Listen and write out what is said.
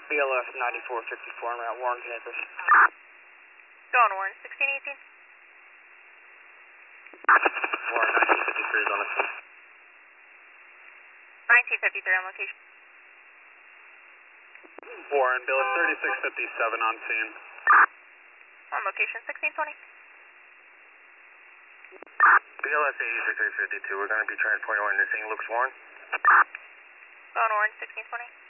BLS 9454 en route Warren campus. Go on, Warren, 1618. Warren 1953 is on the scene. 1953 on location. Warren, BLS 3657 on scene. On location, 1620. BLS 8352, we're going to be transporting one to St. Luke's, Warren. Go on, Warren, 1620.